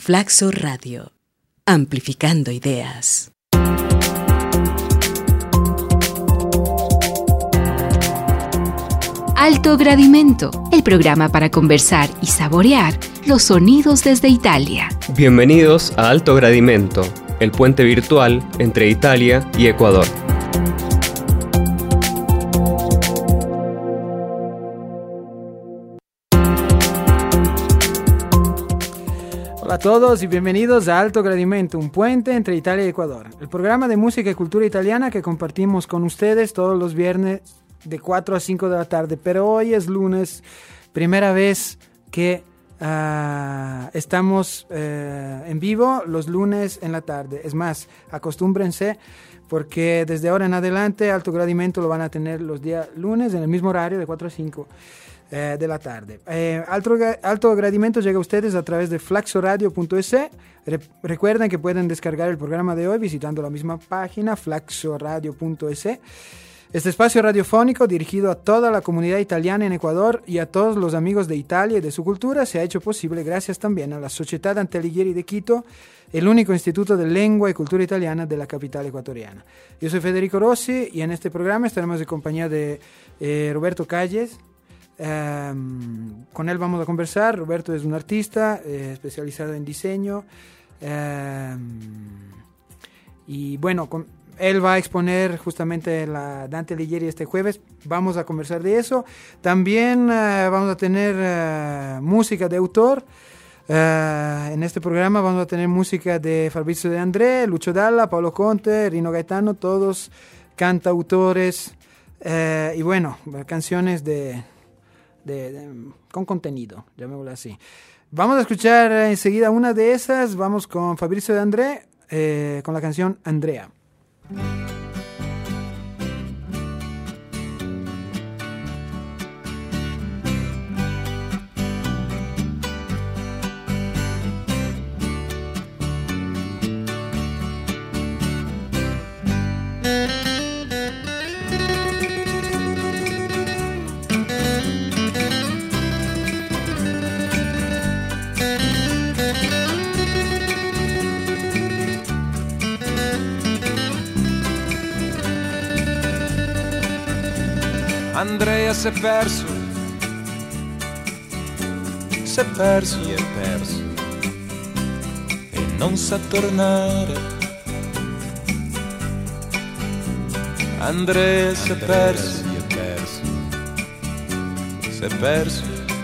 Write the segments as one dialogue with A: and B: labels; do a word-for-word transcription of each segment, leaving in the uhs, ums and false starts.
A: Flaxo Radio, amplificando ideas.
B: Alto Gradimento, el programa para conversar y saborear los sonidos desde Italia.
C: Bienvenidos a Alto Gradimento, el puente virtual entre Italia y Ecuador.
D: Hola a todos y bienvenidos a Alto Gradimento, un puente entre Italia y Ecuador. El programa de música y cultura italiana que compartimos con ustedes todos los viernes de cuatro a cinco de la tarde. Pero hoy es lunes, primera vez que uh, estamos uh, en vivo los lunes en la tarde. Es más, acostúmbrense porque desde ahora en adelante Alto Gradimento lo van a tener los días lunes en el mismo horario de cuatro a cinco. Eh, de la tarde. Eh, Alto, Alto Gradimento llega a ustedes a través de flaxo radio punto es. Re, recuerden que pueden descargar el programa de hoy visitando la misma página, flaxo radio punto es. Este espacio radiofónico dirigido a toda la comunidad italiana en Ecuador y a todos los amigos de Italia y de su cultura se ha hecho posible gracias también a la Società Dante Alighieri de Quito, el único instituto de lengua y cultura italiana de la capital ecuatoriana. Yo soy Federico Rossi y en este programa estaremos en compañía de eh, Roberto Calles. Um, con él vamos a conversar. Roberto es un artista eh, especializado en diseño um, y bueno, con, él va a exponer justamente la Dante Alighieri este jueves. Vamos a conversar de eso. También uh, vamos a tener uh, música de autor. Uh, en este programa vamos a tener música de Fabrizio De André, Lucio Dalla, Paolo Conte, Rino Gaetano, todos cantautores uh, y bueno, canciones de De, de, con contenido, llamémoslo así. Vamos a escuchar enseguida una de esas. Vamos con Fabrizio De André eh, con la canción Andrea.
E: Andrea si è perso, si è perso, si è perso e non sa tornare. Andrea si è perso, si è perso, si è perso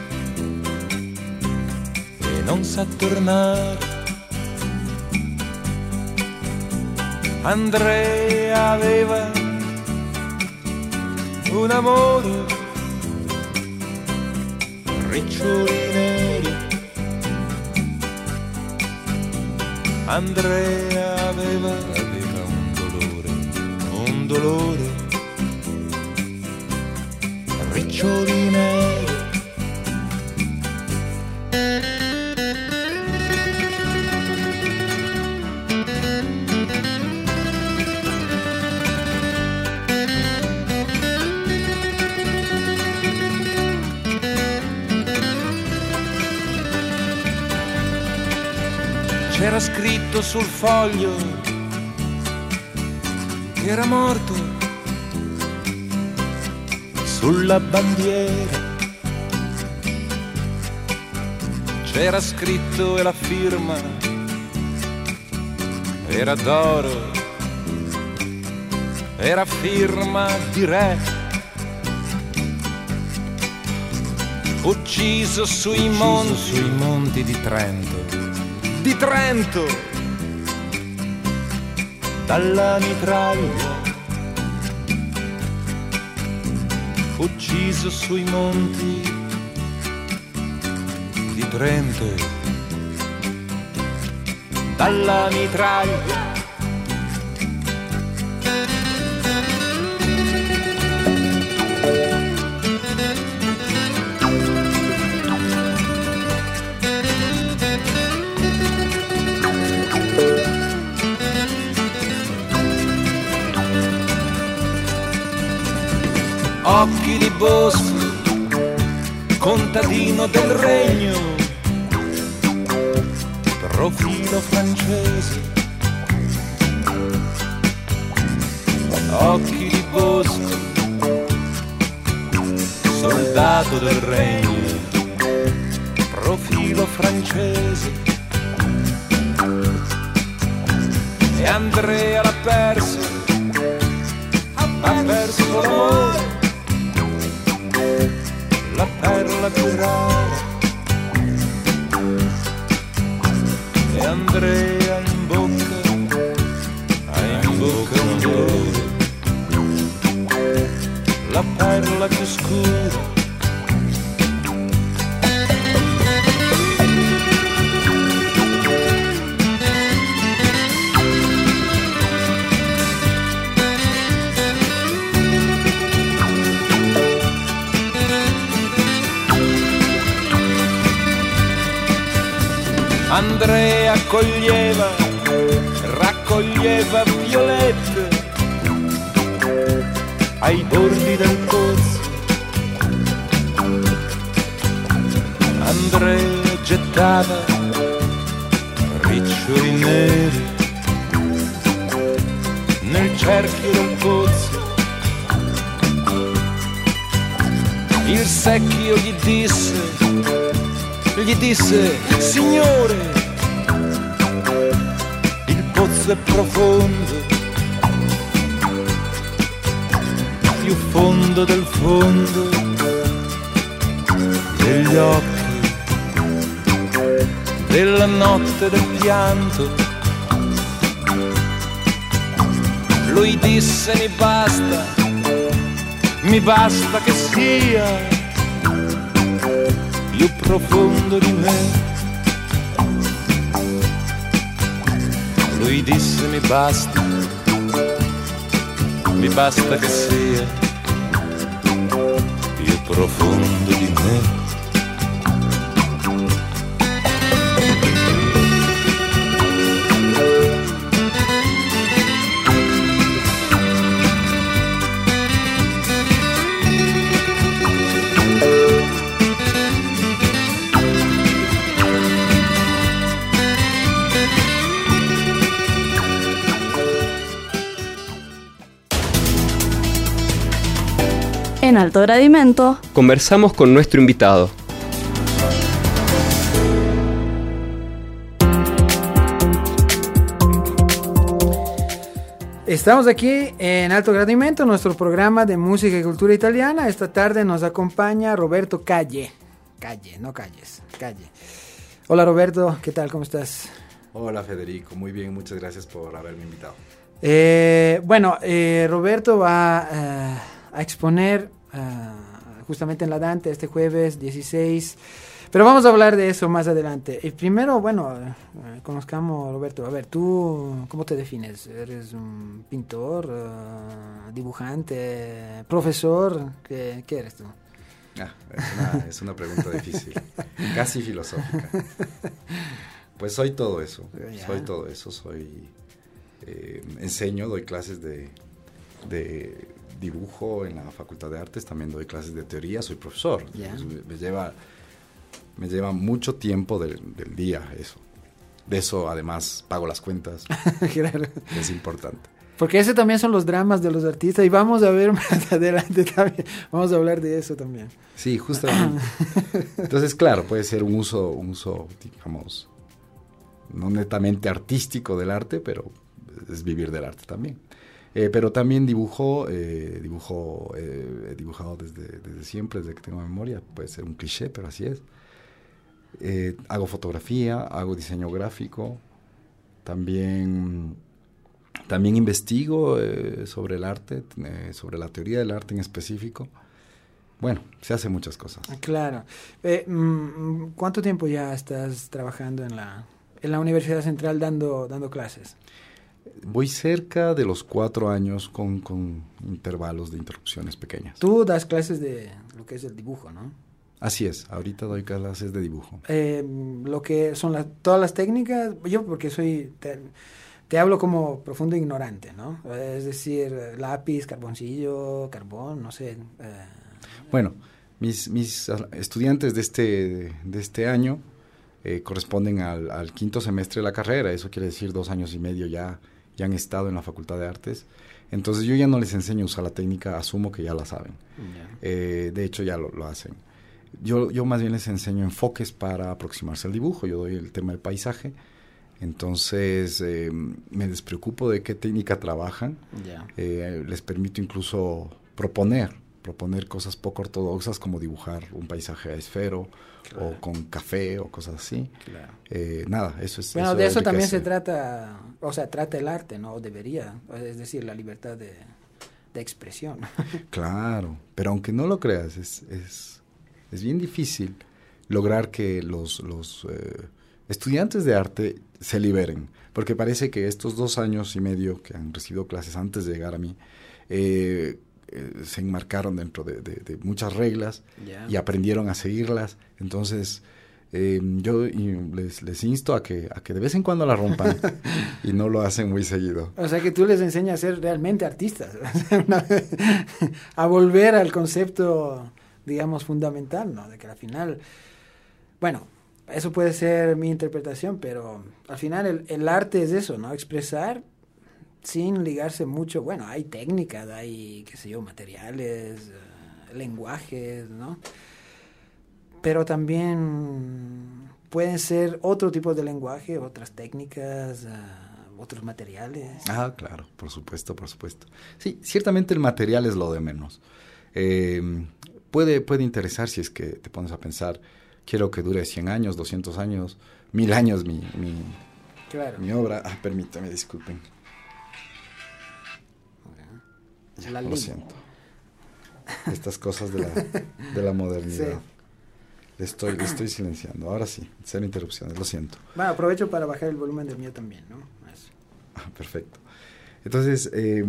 E: e non sa tornare. Andrea aveva un amore, riccioli neri. Andrea aveva, aveva un dolore, un dolore, riccioli neri. C'era scritto sul foglio che era morto sulla bandiera. C'era scritto e la firma era d'oro, era firma di re. Ucciso sui monti, Ucciso sui monti di Trento. Di Trento, dalla mitraglia, ucciso sui monti di Trento, dalla mitraglia. occhi di bosco, contadino del regno, profilo francese, occhi di bosco, soldato del regno, profilo francese. E Andrea l'ha perso, ha perso l'amore, la perla più rara. E Andrea in bocca, ha in bocca un dolore, la perla più scura. Andrea coglieva, raccoglieva violette ai bordi del pozzo. Andrea gettava riccioli neri nel cerchio del pozzo. Il secchio gli disse, gli disse: signore, il pozzo è profondo, più fondo del fondo degli occhi, della notte del pianto. Lui disse: mi basta, mi basta che sia più profondo di me. Lui disse: mi basta, mi basta che sia più profondo di me.
F: En Alto Gradimento
C: conversamos con nuestro invitado.
D: Estamos aquí en Alto Gradimento, nuestro programa de música y cultura italiana. Esta tarde nos acompaña Roberto Calle. Calle, no calles, Calle. Hola Roberto, ¿qué tal? ¿Cómo estás?
G: Hola Federico, muy bien, muchas gracias por haberme invitado.
D: Eh, bueno, eh, Roberto va eh, a exponer uh, justamente en la Dante este jueves dieciséis, pero vamos a hablar de eso más adelante. Y primero, bueno, uh, conozcamos Roberto. A ver, ¿tú cómo te defines? ¿Eres un pintor, uh, dibujante, profesor? ¿Qué, qué eres tú?
G: Ah, es, una, es una pregunta difícil, casi filosófica. Pues soy todo eso, ya. soy todo eso, soy... Eh, enseño, doy clases de, de dibujo en la Facultad de Artes, también doy clases de teoría, soy profesor.
D: Yeah.
G: Me, me lleva me lleva mucho tiempo del, del día eso. De eso además pago las cuentas.
D: Claro.
G: Es importante.
D: Porque ese también son los dramas de los artistas y vamos a ver más adelante también, vamos a hablar de eso también.
G: Sí, justamente. Entonces, claro, puede ser un uso, un uso, digamos, no netamente artístico del arte, pero es vivir del arte también. Eh, pero también dibujo, eh, dibujo eh, he dibujado desde, desde siempre, desde que tengo memoria. Puede ser un cliché, pero así es. Eh, hago fotografía, hago diseño gráfico. También, también investigo eh, sobre el arte, eh, sobre la teoría del arte en específico. Bueno, se hacen muchas cosas.
D: Claro. Eh, ¿Cuánto tiempo ya estás trabajando en la, en la Universidad Central dando, dando clases?
G: Voy cerca de los cuatro años con, con intervalos de interrupciones pequeñas.
D: Tú das clases de lo que es el dibujo, ¿no?
G: Así es, ahorita doy clases de dibujo.
D: Eh, lo que son las, todas las técnicas, yo porque soy, te, te hablo como profundo ignorante, ¿no? Es decir, lápiz, carboncillo, carbón, no sé. Eh.
G: Bueno, mis, mis estudiantes de este, de este año eh, corresponden al, al quinto semestre de la carrera, eso quiere decir dos años y medio ya, ya han estado en la Facultad de Artes. Entonces yo ya no les enseño a usar la técnica, asumo que ya la saben. Yeah. Eh, de hecho ya lo, lo hacen. Yo, yo más bien les enseño enfoques para aproximarse al dibujo, yo doy el tema del paisaje, entonces eh, me despreocupo de qué técnica trabajan, yeah. eh, les permito incluso proponer, proponer cosas poco ortodoxas como dibujar un paisaje a esfero, claro. o con café o cosas así. Claro. Eh, nada, eso es...
D: Bueno,
G: eso
D: de eso también se trata, o sea, trata el arte, ¿no? Debería, es decir, la libertad de, de expresión.
G: Claro, pero aunque no lo creas, es, es, es bien difícil lograr que los, los eh, estudiantes de arte se liberen, porque parece que estos dos años y medio que han recibido clases antes de llegar a mí, eh, Eh, se enmarcaron dentro de, de, de muchas reglas, yeah. y aprendieron a seguirlas. Entonces eh, yo y les, les insto a que, a que de vez en cuando la rompan y no lo hacen muy seguido.
D: O sea que tú les enseñas a ser realmente artistas, a volver al concepto, digamos, fundamental, ¿no? De que al final, bueno, eso puede ser mi interpretación, pero al final el, el arte es eso, ¿no? Expresar sin ligarse mucho. Bueno, hay técnicas, hay, qué sé yo, materiales, uh, lenguajes, ¿no? Pero también pueden ser otro tipo de lenguaje, otras técnicas, uh, otros materiales.
G: Ah, claro, por supuesto, por supuesto. Sí, ciertamente el material es lo de menos. Eh, puede, puede interesar si es que te pones a pensar, quiero que dure cien años, doscientos años, mil años mi, mi, claro. mi obra. Ah, permítame, disculpen. Ya, lo línea. Siento. Estas cosas de la, de la modernidad. Sí. Le estoy, le estoy silenciando. Ahora sí, cero interrupciones, lo siento.
D: Bueno, aprovecho para bajar el volumen del mío también, ¿no? Eso.
G: Ah, perfecto. Entonces, eh,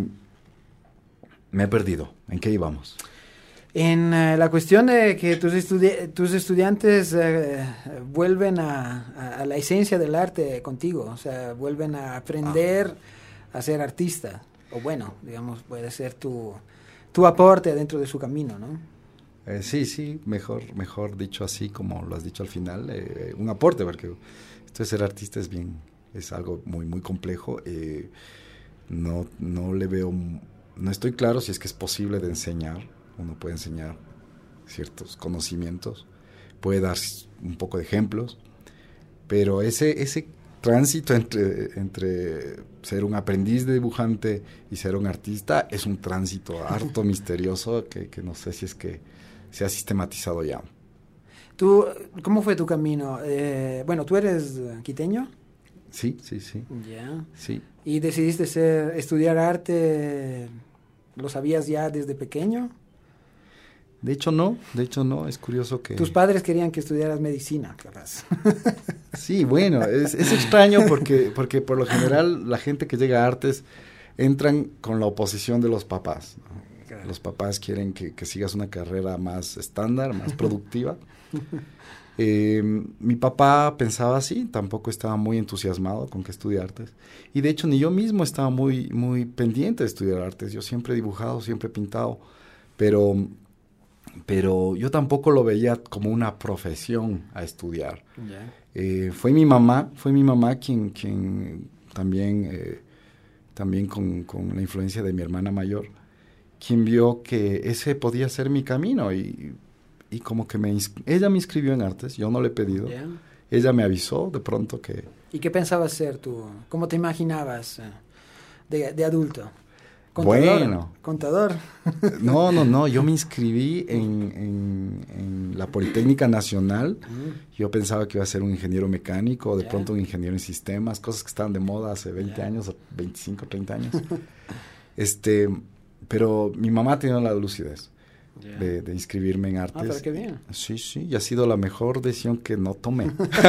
G: me he perdido. ¿En qué íbamos?
D: En uh, la cuestión de que tus, estudi- tus estudiantes uh, vuelven a, a, a la esencia del arte contigo. O sea, vuelven a aprender ah. a ser artista. O bueno, digamos, puede ser tu, tu aporte dentro de su camino, ¿no?
G: Eh, sí, sí, mejor, mejor dicho así como lo has dicho al final, eh, un aporte, porque esto de ser artista es bien, es algo muy, muy complejo. Eh, no, no le veo, no estoy claro si es que es posible de enseñar. Uno puede enseñar ciertos conocimientos, puede dar un poco de ejemplos, pero ese, ese tránsito entre, entre ser un aprendiz de dibujante y ser un artista es un tránsito harto misterioso que, que no sé si es que se ha sistematizado ya.
D: ¿Tú, cómo fue tu camino? Eh, bueno, ¿tú eres quiteño?
G: Sí, sí, sí.
D: Ya.
G: Sí.
D: ¿Y decidiste ser, estudiar arte, lo sabías ya desde pequeño?
G: De hecho no, de hecho no, es curioso que...
D: Tus padres querían que estudiaras medicina, capaz.
G: Sí, bueno, es, es extraño porque, porque por lo general la gente que llega a artes entran con la oposición de los papás, ¿no? Claro. Los papás quieren que, que sigas una carrera más estándar, más productiva. eh, mi papá pensaba así, tampoco estaba muy entusiasmado con que estudie artes. Y de hecho ni yo mismo estaba muy, muy pendiente de estudiar artes. Yo siempre he dibujado, siempre he pintado, pero... pero yo tampoco lo veía como una profesión a estudiar. Yeah. Eh, fue mi mamá, fue mi mamá quien, quien también, eh, también con, con la influencia de mi hermana mayor, quien vio que ese podía ser mi camino y, y como que me inscri- ella me inscribió en artes, yo no le he pedido, yeah. Ella me avisó de pronto que...
D: ¿Y qué pensabas ser tú? ¿Cómo te imaginabas de, de adulto? ¿Contador?
G: Bueno.
D: ¿Contador?
G: No, no, no. Yo me inscribí en, en, en la Politécnica Nacional. Mm. Yo pensaba que iba a ser un ingeniero mecánico, de yeah. pronto un ingeniero en sistemas, cosas que estaban de moda hace veinte yeah. años, veinticinco, treinta años. este, pero mi mamá tenía la lucidez yeah. de, de inscribirme en artes.
D: Ah, pero qué bien.
G: Sí, sí, y ha sido la mejor decisión que no tomé.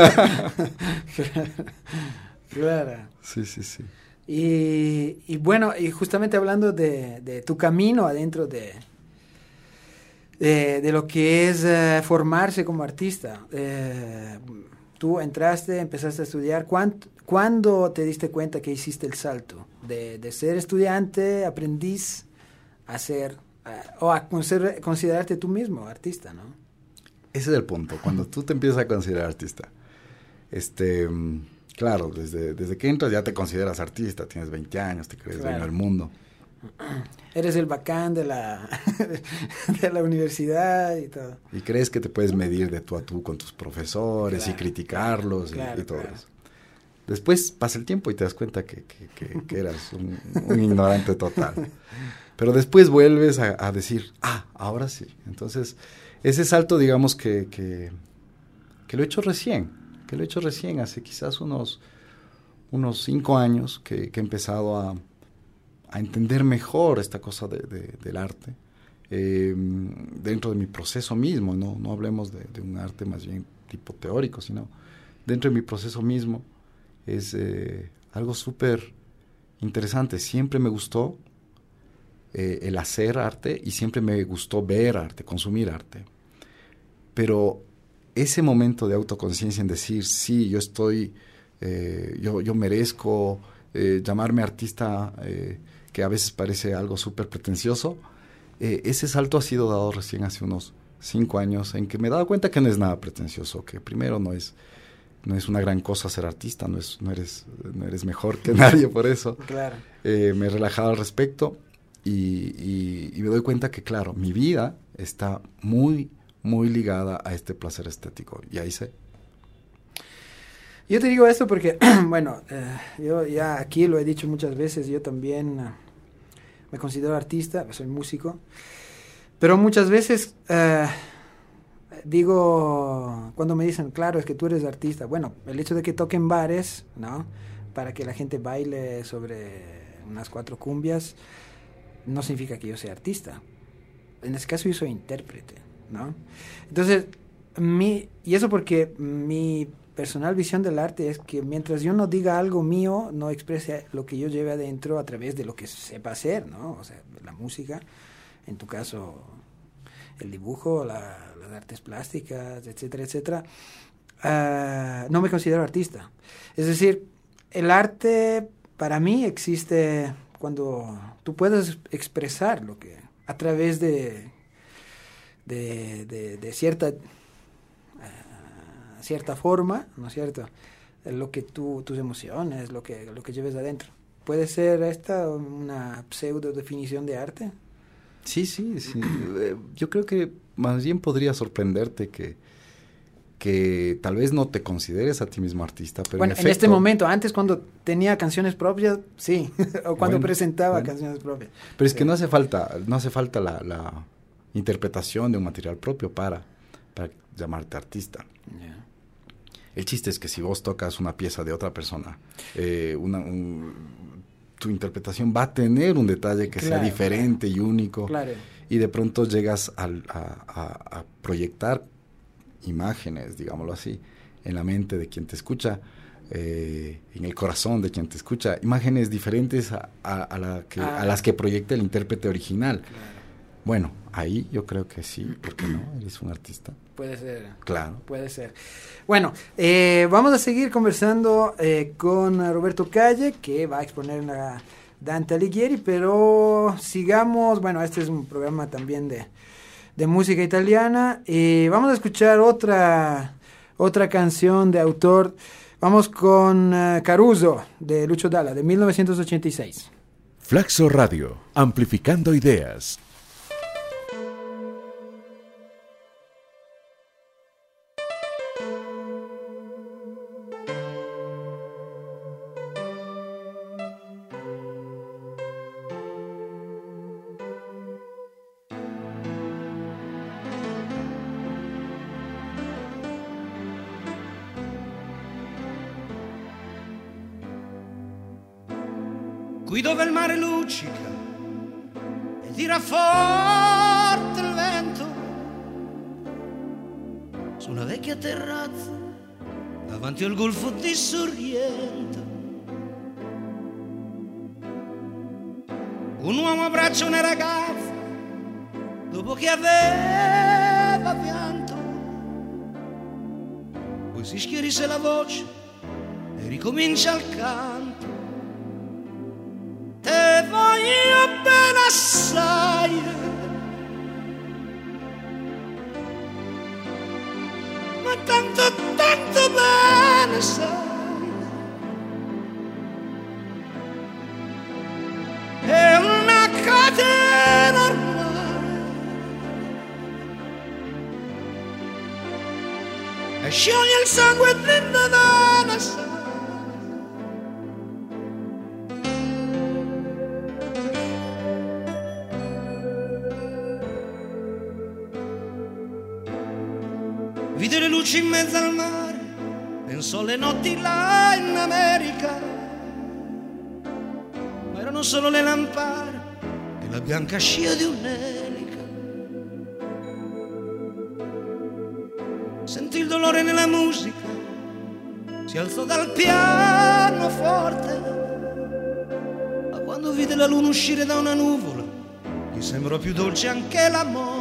D: Claro.
G: Sí, sí, sí.
D: Y, y bueno, y justamente hablando de, de tu camino adentro de, de, de lo que es uh, formarse como artista, eh, tú entraste, empezaste a estudiar, ¿cuándo, ¿cuándo te diste cuenta que hiciste el salto de, de ser estudiante, aprendiz, a ser, uh, o a consider, considerarte tú mismo artista, ¿no?
G: Ese es el punto, cuando tú te empiezas a considerar artista. Este, claro, desde, desde que entras ya te consideras artista, tienes veinte años, te crees
D: Claro.
G: dueño del mundo.
D: Eres el bacán de la, de la universidad y todo.
G: Y crees que te puedes medir de tú a tú con tus profesores
D: Claro,
G: y criticarlos
D: claro,
G: y, y todo
D: claro.
G: eso. Después pasa el tiempo y te das cuenta que, que, que, que eras un, un ignorante total. Pero después vuelves a, a decir, ah, ahora sí. Entonces, ese salto, digamos que, que, que lo he hecho recién, que lo he hecho recién, hace quizás unos, unos cinco años que, que he empezado a, a entender mejor esta cosa de, de, del arte, eh, dentro de mi proceso mismo, no, no hablemos de, de un arte más bien tipo teórico, sino dentro de mi proceso mismo. Es eh, algo súper interesante. Siempre me gustó eh, el hacer arte y siempre me gustó ver arte, consumir arte. Pero ese momento de autoconciencia en decir, sí, yo estoy, eh, yo, yo merezco eh, llamarme artista, eh, que a veces parece algo súper pretencioso, eh, ese salto ha sido dado recién hace unos cinco años en que me he dado cuenta que no es nada pretencioso, que primero no es... No es una gran cosa ser artista, no, es, no, eres, no eres mejor que nadie por eso.
D: Claro.
G: Eh, me he relajado al respecto y, y, y me doy cuenta que, claro, mi vida está muy, muy ligada a este placer estético. Y ahí sé.
D: Yo te digo esto porque, bueno, eh, yo ya aquí lo he dicho muchas veces, yo también uh, me considero artista, soy músico, pero muchas veces... Uh, Digo, cuando me dicen, claro, es que tú eres artista, bueno, el hecho de que toquen bares, ¿no? Para que la gente baile sobre unas cuatro cumbias, no significa que yo sea artista. En ese caso yo soy intérprete, ¿no? Entonces, mi, y eso porque mi personal visión del arte es que mientras yo no diga algo mío, no exprese lo que yo lleve adentro a través de lo que sepa hacer, ¿no? O sea, la música, en tu caso... el dibujo, la, las artes plásticas, etcétera, etcétera, uh, no me considero artista. Es decir, el arte para mí existe cuando tú puedes expresar lo que, a través de, de, de, de cierta, uh, cierta forma, ¿no es cierto? Lo que tú, tus emociones, lo que, lo que lleves adentro. ¿Puede ser esta una pseudo definición de arte?
G: Sí, sí, sí. Eh, yo creo que más bien podría sorprenderte que, que tal vez no te consideres a ti mismo artista, pero
D: bueno,
G: en,
D: en
G: efecto,
D: este momento, antes cuando tenía canciones propias, sí, o cuando
G: Bueno,
D: presentaba
G: bueno.
D: canciones propias.
G: Pero es
D: Sí.
G: que no hace falta, no hace falta la, la interpretación de un material propio para, para llamarte artista.
D: Yeah.
G: El chiste es que si vos tocas una pieza de otra persona, eh, una, un, tu interpretación va a tener un detalle que
D: Claro,
G: sea diferente y único.
D: Claro.
G: Y de pronto llegas al, a, a, a proyectar imágenes, digámoslo así, en la mente de quien te escucha, eh, en el corazón de quien te escucha, imágenes diferentes a, a, a, la que,
D: Ah.
G: a las que proyecta el intérprete original.
D: Claro.
G: Bueno, ahí yo creo que sí, ¿por qué no? Eres un artista.
D: Puede ser.
G: Claro.
D: Puede ser. Bueno, eh, vamos a seguir conversando eh, con Roberto Calle, que va a exponer la Dante Alighieri, pero sigamos, bueno, este es un programa también de, de música italiana, y vamos a escuchar otra, otra canción de autor. Vamos con uh, Caruso, de Lucio Dalla, de mil novecientos ochenta y seis.
H: Flaxo Radio, amplificando ideas.
I: Qui dove il mare luccica e tira forte il vento, su una vecchia terrazza davanti al golfo di Sorrento, un uomo abbraccia una ragazza dopo che aveva pianto, poi si schiarisce la voce e ricomincia il canto. Te voglio bene assai, ma tanto, tanto bene, bene, sai, è una catena ormai, e scioglie il sangue dentro da una sai. Vide le luci in mezzo al mare, pensò alle notti là in America, ma erano solo le lampade e la bianca scia di un'elica. Sentì il dolore nella musica, si alzò dal pianoforte, ma quando vide la luna uscire da una nuvola, gli sembrò più dolce anche la morte.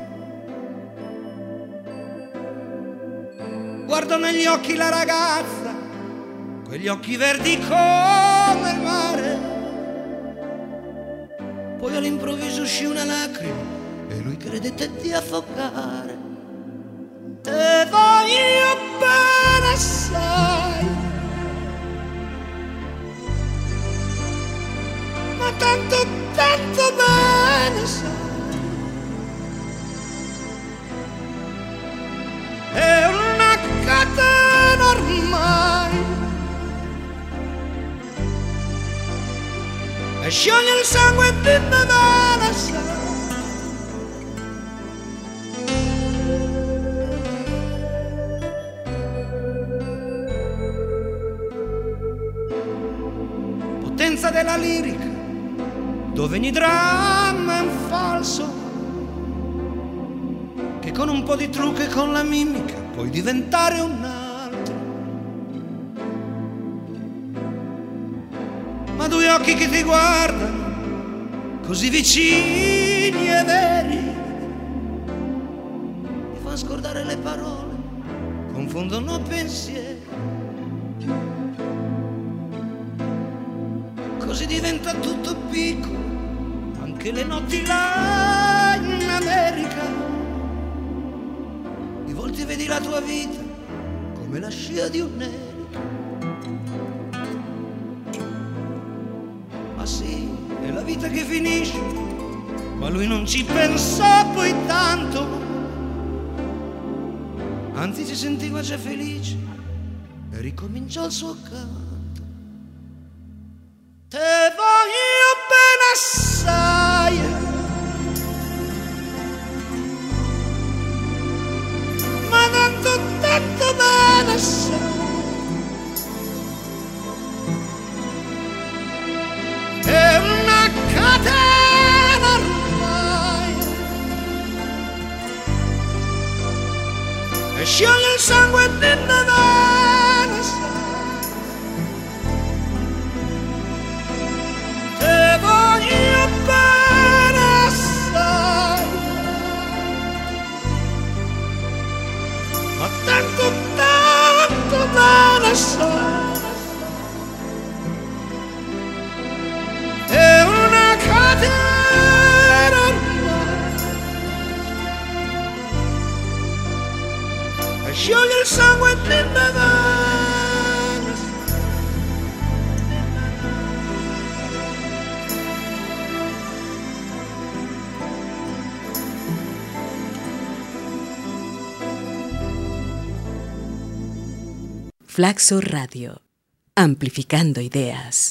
I: Guardò negli occhi la ragazza, quegli occhi verdi come il mare. Poi all'improvviso uscì una lacrima e lui credette di affogare. Te voglio bene, sai, ma tanto, tanto bene, sai. È una catena ormai, e scioglie il sangue di Nevada, sai. Potenza della lirica, dove ogni dramma è un falso, che con un po' di trucco e con la mimica puoi diventare un altro. Ma due occhi che ti guardano, così vicini e veri, ti fanno scordare le parole, confondono pensieri. Così diventa tutto piccolo, anche le notti là in America. Di volte vedi la tua vita come la scia di un'elica. Ma sì, è la vita che finisce, ma lui non ci pensò poi tanto, anzi si sentiva già felice e ricominciò il suo canto. Te voglio bene assai, ma tanto, tanto bene assai. È una catena ormai, e scioglie il sangue di Nevada, sai. Te voglio bene assai, ma tanto, tanto bene assai. È una catena ormai, e scioglie il sangue di Nevada.
A: Flaxo Radio, amplificando ideas.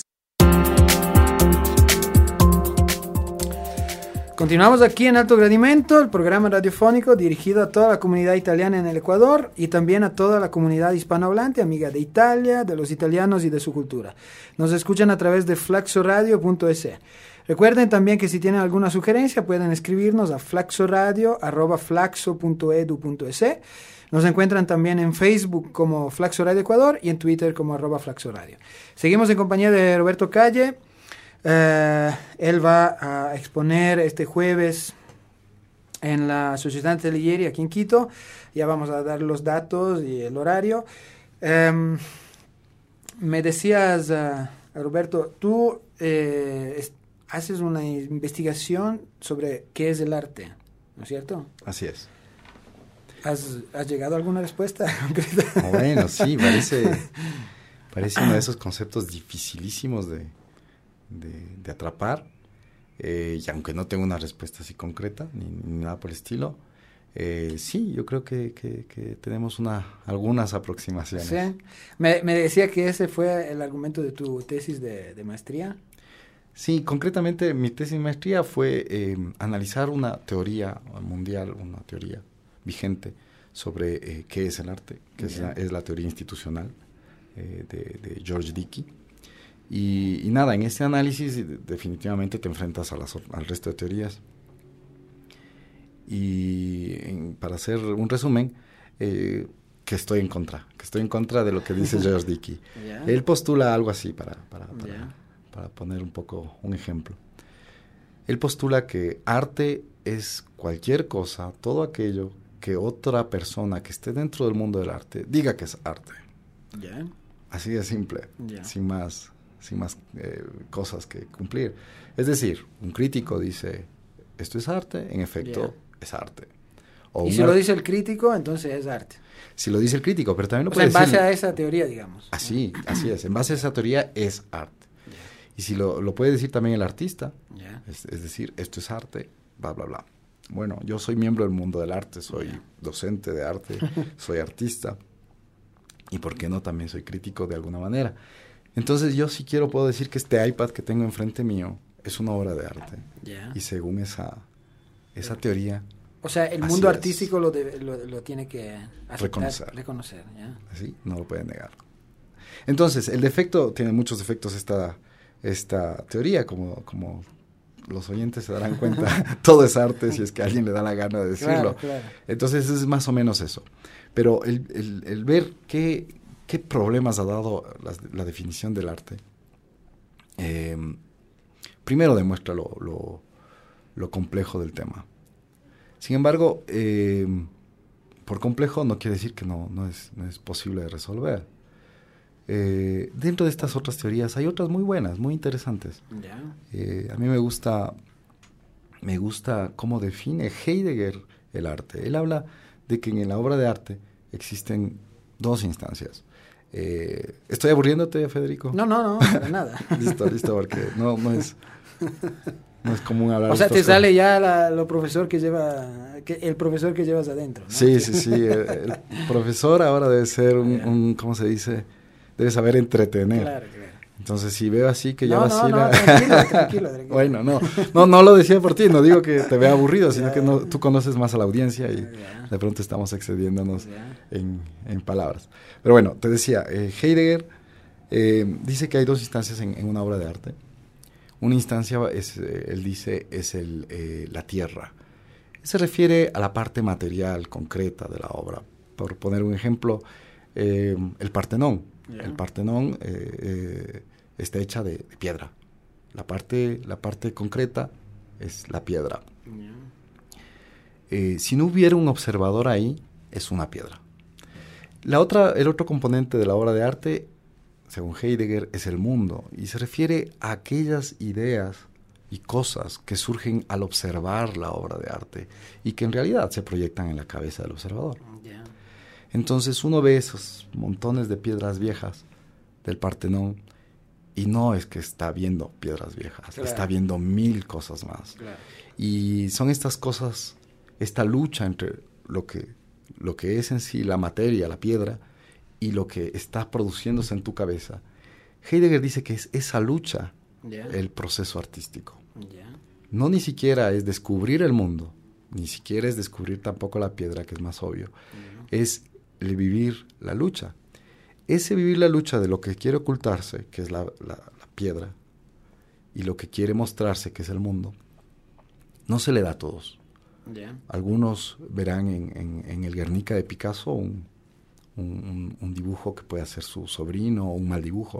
D: Continuamos aquí en Alto Gradimento, el programa radiofónico dirigido a toda la comunidad italiana en el Ecuador y también a toda la comunidad hispanohablante, amiga de Italia, de los italianos y de su cultura. Nos escuchan a través de flaxoradio punto es. Recuerden también que si tienen alguna sugerencia pueden escribirnos a flaxoradio arroba flaxo punto edu punto es. Nos encuentran también en Facebook como Flaxo Radio Ecuador y en Twitter como arroba Flaxo Radio. Seguimos en compañía de Roberto Calle. Uh, él va a exponer este jueves en la Sociedad Taglieri aquí en Quito. Ya vamos a dar los datos y el horario. Um, me decías, uh, Roberto, tú eh, haces una investigación sobre qué es el arte, ¿no es cierto?
G: Así es.
D: ¿Has, has llegado a alguna respuesta concreta?
G: Bueno, sí, parece, parece uno de esos conceptos dificilísimos de, de, de atrapar, eh, y aunque no tengo una respuesta así concreta, ni, ni nada por el estilo, eh, sí, yo creo que, que, que tenemos una, algunas aproximaciones.
D: Sí. Me, me decía que ese fue el argumento de tu tesis de, de maestría.
G: Sí, concretamente mi tesis de maestría fue eh, analizar una teoría mundial, una teoría vigente sobre eh, qué es el arte, que yeah. es, la, es la teoría institucional eh, de, de George Dickey. Y, y nada, en este análisis definitivamente te enfrentas a las, al resto de teorías. Y en, para hacer un resumen, eh, que estoy en contra, que estoy en contra de lo que dice George Dickey. Yeah. Él postula algo así, para, para, para, yeah. para poner un poco un ejemplo. Él postula que arte es cualquier cosa, todo aquello que otra persona que esté dentro del mundo del arte diga que es arte.
D: Yeah.
G: Así de simple,
D: yeah.
G: sin más, sin más eh, cosas que cumplir. Es decir, un crítico dice, esto es arte, en efecto, yeah. es arte. O
D: y si lo dice el crítico, entonces es arte.
G: Si lo dice el crítico, pero también lo
D: o
G: puede
D: sea, en
G: decir...
D: base a esa teoría, digamos.
G: Así, así es. En base a esa teoría es arte. Yeah. Y si lo, lo puede decir también el artista, yeah. es, es decir, esto es arte, bla, bla, bla. Bueno, yo soy miembro del mundo del arte, soy yeah. docente de arte, soy artista, y por qué no también soy crítico de alguna manera. Entonces yo sí quiero, puedo decir que este iPad que tengo enfrente mío es una obra de arte.
D: Yeah.
G: Y según esa, esa teoría...
D: O sea, el mundo artístico lo, debe, lo, lo tiene que aceptar,
G: reconocer.
D: reconocer ¿ya?
G: Así, no lo puede negar. Entonces, el defecto, tiene muchos defectos esta, esta teoría, como, como los oyentes se darán cuenta, todo es arte si es que a alguien le da la gana de decirlo.
D: Claro, claro.
G: Entonces, es más o menos eso. Pero el, el, el ver qué, qué problemas ha dado la, la definición del arte, eh, primero demuestra lo, lo, lo complejo del tema. Sin embargo, eh, por complejo no quiere decir que no, no, es, no es posible de resolver. Eh, dentro de estas otras teorías hay otras muy buenas, muy interesantes.
D: Yeah.
G: Eh, a mí me gusta, me gusta cómo define Heidegger el arte. Él habla de que en la obra de arte existen dos instancias. Eh, ¿Estoy aburriéndote, Federico?
D: No, no, no, para nada.
G: listo, listo, porque no, no es... No es común hablar.
D: O sea,
G: de
D: te sale
G: cosas.
D: ya la, lo profesor que lleva, que, el profesor que llevas adentro, ¿no?
G: Sí, sí, sí. El, el profesor ahora debe ser un, un, ¿cómo se dice? Debe saber entretener.
D: Claro, claro.
G: Entonces, si veo así que ya
D: no,
G: vacila...
D: No, no, tranquilo, tranquilo, tranquilo.
G: Bueno, no, no, no lo decía por ti, no digo que te vea aburrido, sino que no, tú conoces más a la audiencia y yeah. de pronto estamos excediéndonos yeah. en, en palabras. Pero bueno, te decía, eh, Heidegger eh, dice que hay dos instancias en, en una obra de arte. Una instancia, es, eh, él dice, es el, eh, la tierra. Se refiere a la parte material, concreta de la obra. Por poner un ejemplo, eh, el Partenón. Yeah. El Partenón eh, eh, está hecha de, de piedra. La parte, la parte concreta es la piedra.
D: Yeah.
G: Eh, si no hubiera un observador ahí, es una piedra. La otra, el otro componente de la obra de arte, según Heidegger, es el mundo, y se refiere a aquellas ideas y cosas que surgen al observar la obra de arte y que en realidad se proyectan en la cabeza del observador.
D: Yeah.
G: Entonces uno ve esos montones de piedras viejas del Partenón y no es que está viendo piedras viejas, claro. está viendo mil cosas más.
D: Claro.
G: Y son estas cosas, esta lucha entre lo que, lo que es en sí la materia, la piedra, y lo que está produciéndose en tu cabeza. Heidegger dice que es esa lucha yeah. el proceso artístico.
D: Yeah.
G: No ni siquiera es descubrir el mundo, ni siquiera es descubrir tampoco la piedra, que es más obvio. Yeah. Es el vivir la lucha. Ese vivir la lucha de lo que quiere ocultarse, que es la, la, la piedra, y lo que quiere mostrarse, que es el mundo, no se le da a todos.
D: Yeah.
G: Algunos verán en, en, en el Guernica de Picasso un Un, un, un dibujo que puede hacer su sobrino o un mal dibujo.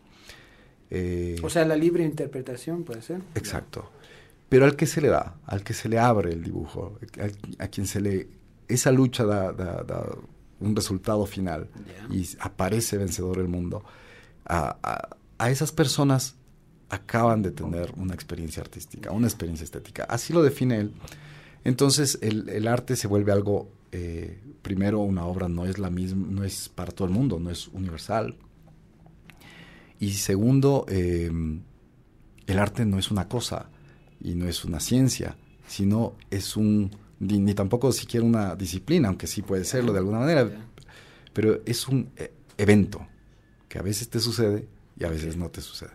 D: Eh, o sea, la libre interpretación puede ser.
G: Exacto. Pero al que se le da, al que se le abre el dibujo, a, a quien se le... Esa lucha da, da, da un resultado final yeah. y aparece vencedor el mundo. A, a, a esas personas acaban de tener una experiencia artística, una experiencia estética. Así lo define él. Entonces el, el arte se vuelve algo eh, primero, una obra no es la misma, no es para todo el mundo, no es universal. Y segundo, eh, el arte no es una cosa y no es una ciencia, sino es un, ni, ni tampoco siquiera una disciplina, aunque sí puede serlo de alguna manera, pero es un eh, evento que a veces te sucede y a veces no te sucede.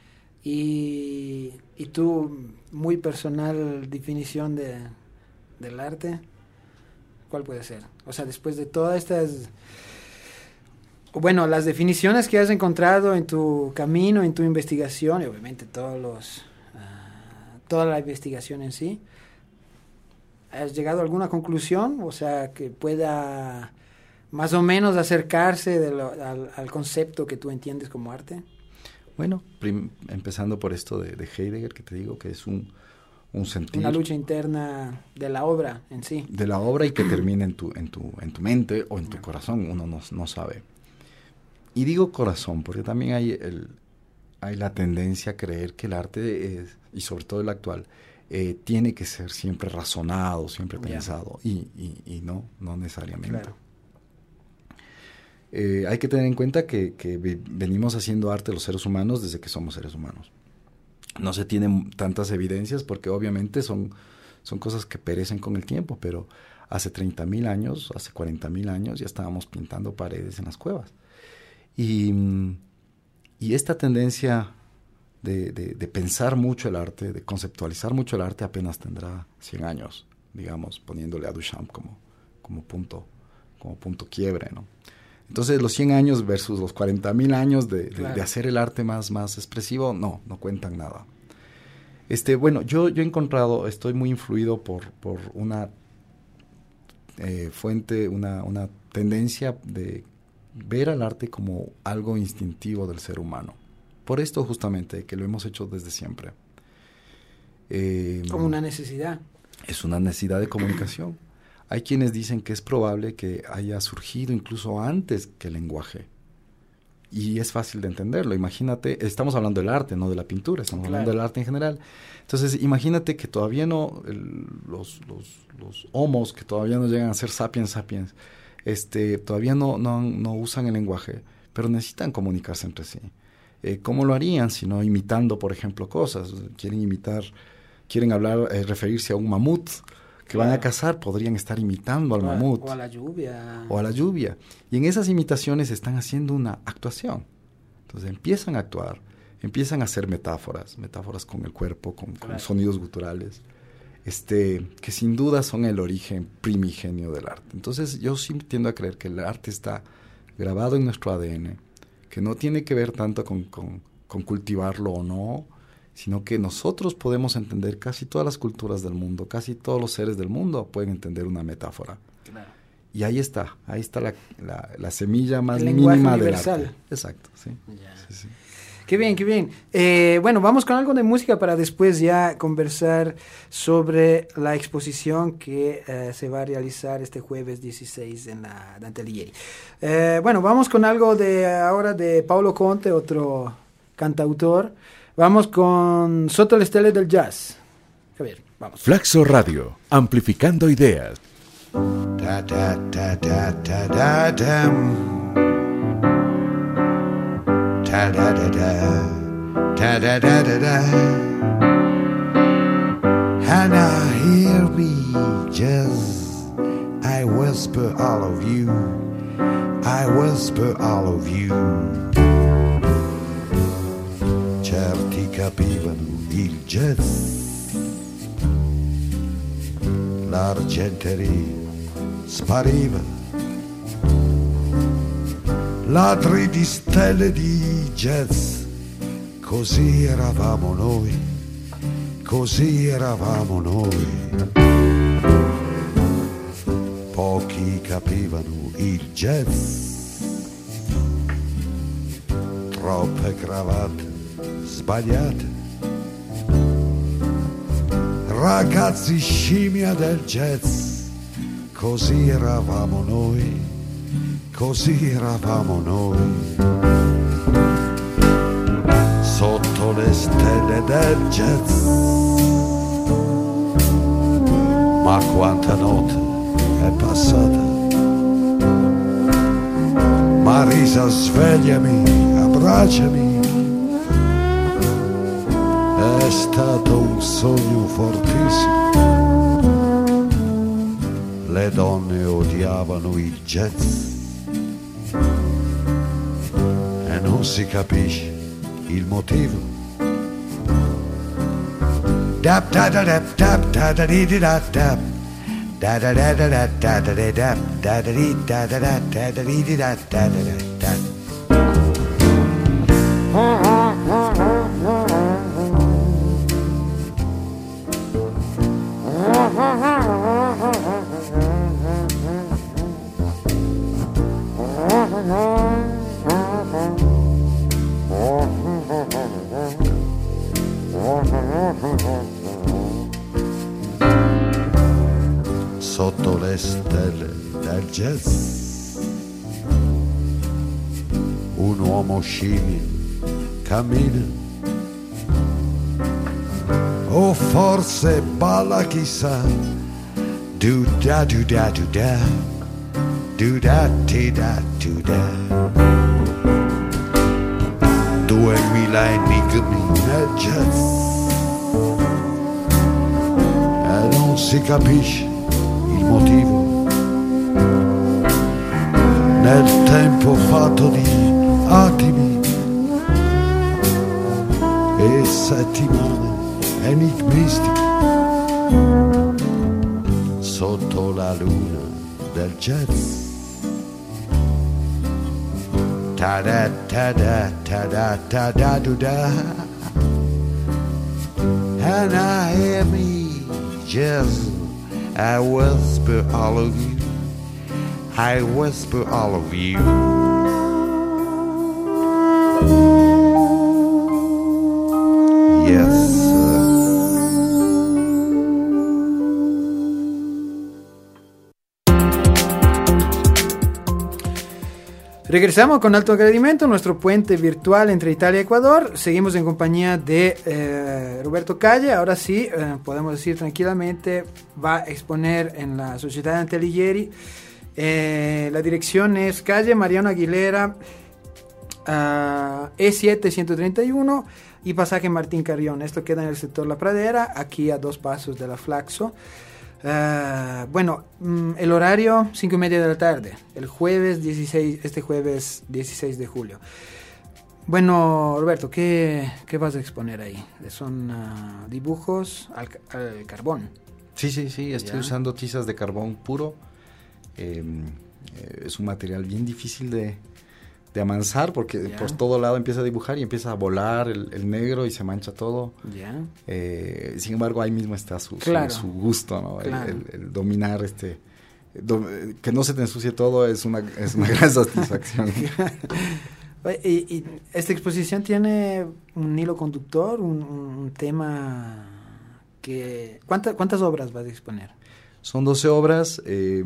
D: Y, y tu muy personal definición de, del arte, ¿cuál puede ser? O sea, después de todas estas, bueno, las definiciones que has encontrado en tu camino, en tu investigación, y obviamente todos los, uh, toda la investigación en sí, ¿has llegado a alguna conclusión? O sea, que pueda más o menos acercarse de lo, al, al concepto que tú entiendes como arte.
G: Bueno, prim, empezando por esto de, de Heidegger, que te digo que es un, un sentir.
D: Una lucha interna de la obra en sí.
G: De la obra y que termina en tu, en tu, en tu mente o en tu corazón, uno no, no sabe. Y digo corazón porque también hay, el, hay la tendencia a creer que el arte, es, y sobre todo el actual, eh, tiene que ser siempre razonado, siempre yeah. pensado, y, y, y no, no necesariamente. Claro. Eh, hay que tener en cuenta que, que venimos haciendo arte los seres humanos desde que somos seres humanos. No se tienen tantas evidencias porque obviamente son, son cosas que perecen con el tiempo, pero hace treinta mil años, hace cuarenta mil años ya estábamos pintando paredes en las cuevas. Y, y esta tendencia de, de, de pensar mucho el arte, de conceptualizar mucho el arte apenas tendrá cien años, digamos, poniéndole a Duchamp como, como, punto, como punto quiebre, ¿no? Entonces, los cien años versus los cuarenta mil años de, de, claro. de hacer el arte más, más expresivo, no, no cuentan nada. Este, bueno, yo, yo he encontrado, estoy muy influido por, por una eh, fuente, una, una tendencia de ver al arte como algo instintivo del ser humano. Por esto, justamente, que lo hemos hecho desde siempre. Eh,
D: como una necesidad.
G: Es una necesidad de comunicación. Hay quienes dicen que es probable que haya surgido incluso antes que el lenguaje. Y es fácil de entenderlo. Imagínate, estamos hablando del arte, no de la pintura, estamos claro. hablando del arte en general. Entonces, imagínate que todavía no, el, los, los, los homos, que todavía no llegan a ser sapiens sapiens, este, todavía no, no, no usan el lenguaje, pero necesitan comunicarse entre sí. Eh, ¿Cómo lo harían? Si no imitando, por ejemplo, cosas. Quieren imitar, quieren hablar, eh, referirse a un mamut que van a cazar, podrían estar imitando al
D: o a,
G: mamut.
D: O a la lluvia.
G: O a la lluvia. Y en esas imitaciones están haciendo una actuación. Entonces empiezan a actuar, empiezan a hacer metáforas, metáforas con el cuerpo, con, claro. con sonidos guturales, este, que sin duda son el origen primigenio del arte. Entonces yo sí tiendo a creer que el arte está grabado en nuestro A D N, que no tiene que ver tanto con, con, con cultivarlo o no, sino que nosotros podemos entender casi todas las culturas del mundo, casi todos los seres del mundo pueden entender una metáfora. Claro. Y ahí está, ahí está la, la, la semilla más mínima del arte. Exacto, sí.
D: Yeah.
G: sí, sí.
D: Qué bien, qué bien. Eh, bueno, vamos con algo de música para después ya conversar sobre la exposición que eh, se va a realizar este jueves dieciséis en la Dante Alighieri. Eh, bueno, vamos con algo de ahora de Paolo Conte, otro cantautor. Vamos con Sotto le stelle del jazz. Javier, vamos.
H: Flaxo Radio, amplificando ideas.
J: Da da da da da da dam. Da da da da da da da da da. And I hear me jazz. I whisper all of you. I whisper all of you. Certi capivano il jazz, l'argenteria spariva, ladri di stelle di jazz, così eravamo noi, così eravamo noi. Pochi capivano il jazz, troppe cravatte sbagliate, ragazzi scimmia del jazz, così eravamo noi, così eravamo noi, sotto le stelle del jazz, ma quanta notte è passata. Marisa, svegliami, abbracciami. È stato un sogno fortissimo. Le donne odiavano il jazz e non si capisce il motivo. Dap da da dap dap da da di di da dap da da da da da da da da dap da da di da da da da da di di da da da da. Sotto le stelle del jazz un uomo scimmia cammina, o forse balla, chissà. Do da do da do da do da ti da do da. Duemila enigmi nel jazz e non si capisce il motivo. Nel tempo fatto di attimi e settimane enigmistiche, sotto la luna del jazz. Ta da ta da ta da ta da do da. And I hear me jazz, I whisper all of you, I whisper all of you. Yes, sir.
D: Regresamos con alto agradecimiento, nuestro puente virtual entre Italia y Ecuador. Seguimos en compañía de eh, Roberto Calle. Ahora sí, eh, podemos decir tranquilamente, va a exponer en la Sociedad Antelighieri. Eh, la dirección es calle Mariano Aguilera, uh, E siete ciento treinta y uno y pasaje Martín Carrión. Esto queda en el sector La Pradera, aquí a dos pasos de la Flaxo. Uh, bueno, mm, el horario cinco y media de la tarde, el jueves dieciséis, este jueves dieciséis de julio. Bueno, Roberto, ¿qué, qué vas a exponer ahí? Son uh, dibujos al, al carbón.
G: Sí, sí, sí, estoy
D: ¿Ya?
G: usando tizas de carbón puro. Eh, eh, es un material bien difícil de, de amansar porque
D: ¿Ya?
G: por todo lado empieza a dibujar y empieza a volar el, el negro y se mancha todo.
D: ¿Ya?
G: Eh, sin embargo, ahí mismo está su,
D: Claro.
G: su, su gusto, ¿no?
D: Claro.
G: El, el, el dominar, este, do, que no se te ensucie todo es una, es una gran satisfacción.
D: y, y esta exposición tiene un hilo conductor, un, un tema que... ¿cuánta, ¿Cuántas obras vas a exponer?
G: Son doce obras, eh,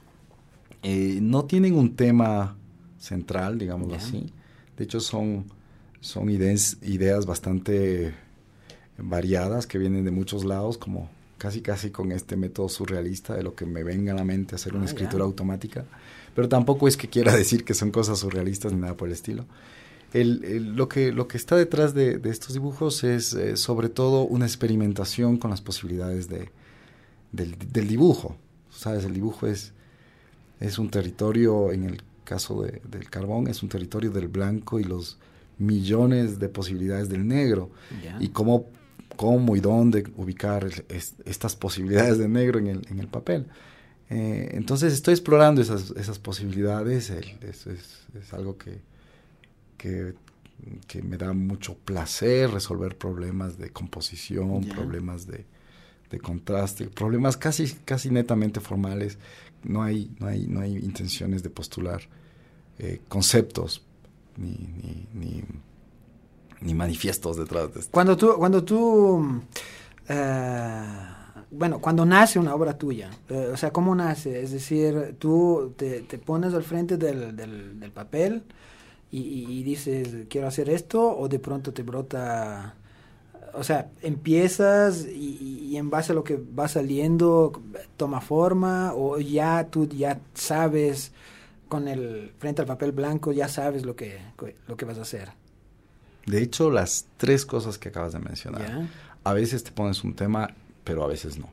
G: eh, no tienen un tema central, digámoslo
D: Ya.
G: así. De hecho, son, son ideas, ideas bastante variadas que vienen de muchos lados, como casi casi con este método surrealista de lo que me venga a la mente hacer una
D: Ah,
G: escritura
D: ya.
G: automática. Pero tampoco es que quiera decir que son cosas surrealistas ni nada por el estilo. El, el, lo, que, lo que está detrás de, de estos dibujos es eh, sobre todo una experimentación con las posibilidades de, del, del dibujo. ¿Sabes? El dibujo es, es un territorio, en el caso de, del carbón, es un territorio del blanco y los millones de posibilidades del negro.
D: Ya.
G: Y cómo, cómo y dónde ubicar es, estas posibilidades del negro en el, en el papel. Eh, entonces estoy explorando esas, esas posibilidades. El, es, es, es algo que, que, que me da mucho placer, resolver problemas de composición,
D: Ya.
G: problemas de, de contraste, problemas casi, casi netamente formales. No hay, no hay, no hay intenciones de postular eh, conceptos ni, ni, ni, ni manifiestos detrás de esto.
D: Cuando tú, cuando tú, eh, bueno, cuando nace una obra tuya, eh, o sea, ¿cómo nace? Es decir, tú te, te pones al frente del, del, del papel y, y, y dices, quiero hacer esto, o de pronto te brota o sea, empiezas y, y en base a lo que va saliendo toma forma, o ya tú ya sabes con el frente al papel blanco, ya sabes lo que, lo que vas a hacer.
G: De hecho, las tres cosas que acabas de mencionar,
D: ¿Ya?
G: A veces te pones un tema, pero a veces no.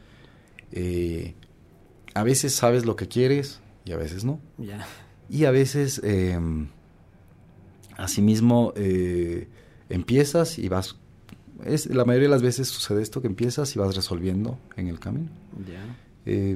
G: Eh, a veces sabes lo que quieres y a veces no.
D: Ya.
G: Y a veces, eh, asimismo, eh, empiezas y vas... Es, la mayoría de las veces sucede esto, que empiezas y vas resolviendo en el camino.
D: Ya.
G: Eh,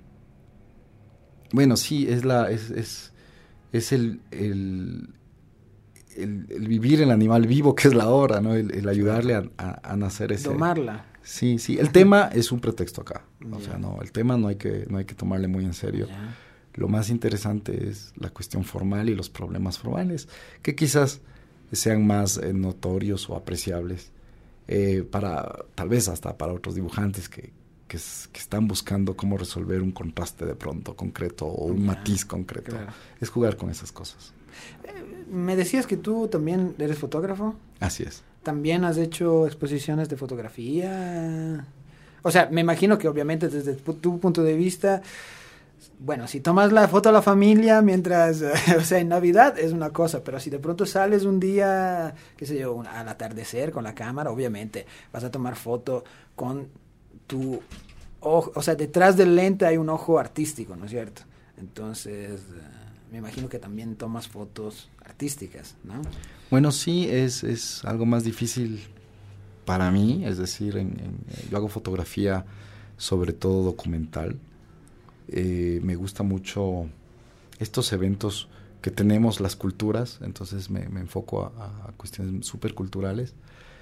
G: bueno, sí, es la es, es, es el, el, el, el vivir el animal vivo que es la obra, ¿no? El, el ayudarle a, a, a nacer ese...
D: Domarla.
G: Sí, sí. El tema es un pretexto acá. O
D: Ya.
G: sea, no, el tema no hay que, no hay que tomarle muy en serio.
D: Ya.
G: Lo más interesante es la cuestión formal y los problemas formales, que quizás sean más eh, notorios o apreciables eh, para, tal vez hasta para otros dibujantes que, que, es, que están buscando cómo resolver un contraste de pronto concreto o un
D: Ya,
G: matiz concreto.
D: claro.
G: Es jugar con esas cosas.
D: Eh, me decías que tú también eres fotógrafo.
G: Así es.
D: ¿También has hecho exposiciones de fotografía? O sea, me imagino que obviamente desde tu, tu punto de vista, bueno, si tomas la foto a la familia mientras, o sea, en Navidad es una cosa, pero si de pronto sales un día, qué sé yo, un, al atardecer con la cámara, obviamente vas a tomar foto con tu ojo, o sea, detrás del lente hay un ojo artístico, ¿no es cierto? Entonces, me imagino que también tomas fotos artísticas, ¿no?
G: Bueno, sí, es, es algo más difícil para mí, es decir, en, en, yo hago fotografía sobre todo documental. Eh, me gusta mucho estos eventos que tenemos las culturas, entonces me, me enfoco a, a cuestiones súper culturales.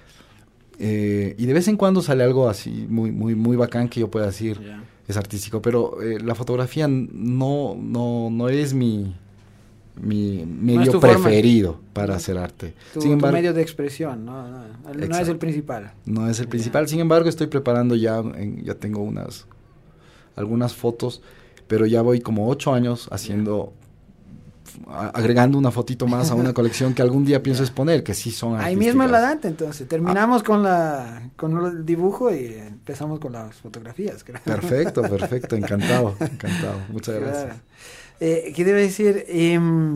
G: Eh, y de vez en cuando sale algo así muy, muy, muy bacán que yo pueda decir, yeah. es artístico, pero eh, la fotografía no, no, no es mi... mi medio no preferido forma, para hacer arte.
D: Tu,
G: sin embargo,
D: tu medio de expresión, no, no, no es el principal.
G: No es el principal, sin embargo estoy preparando ya, en, ya tengo unas algunas fotos, pero ya voy como ocho años haciendo, a, agregando una fotito más a una colección que algún día pienso exponer, que sí son artísticas.
D: Ahí mismo en la Dante, entonces, terminamos ah. con la con el dibujo y empezamos con las fotografías. Creo.
G: Perfecto, perfecto, encantado, encantado, muchas
D: claro.
G: gracias.
D: Eh, ¿Qué debe decir? Eh,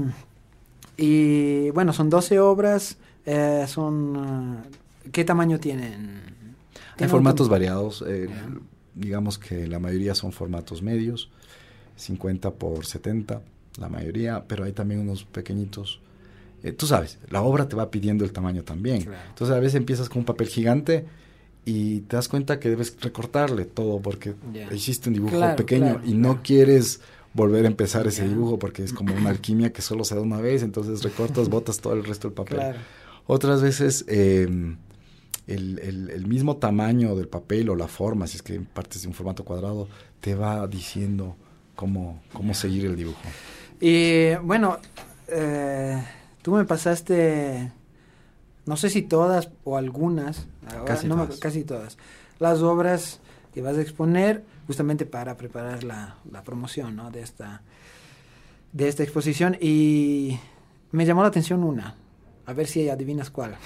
D: y bueno, son doce obras, eh, son uh, ¿qué tamaño tienen?
G: Hay formatos variados, eh, yeah. digamos que la mayoría son formatos medios, cincuenta por setenta, la mayoría, pero hay también unos pequeñitos. Eh, tú sabes, la obra te va pidiendo el tamaño también. Claro. Entonces a veces empiezas con un papel gigante y te das cuenta que debes recortarle todo porque yeah. hiciste un dibujo claro, pequeño claro, y no claro. quieres volver a empezar ese dibujo porque es como una alquimia que solo se da una vez, entonces recortas, botas todo el resto del papel. Claro. Otras veces eh, el, el, el mismo tamaño del papel o la forma, si es que partes de un formato cuadrado, te va diciendo cómo, cómo seguir el dibujo.
D: Y bueno, eh, tú me pasaste, no sé si todas o algunas,
G: casi,
D: no,
G: todas.
D: casi todas, las obras que vas a exponer justamente para preparar la, la promoción, ¿no? de esta de esta exposición, y me llamó la atención una, a ver si adivinas cuál.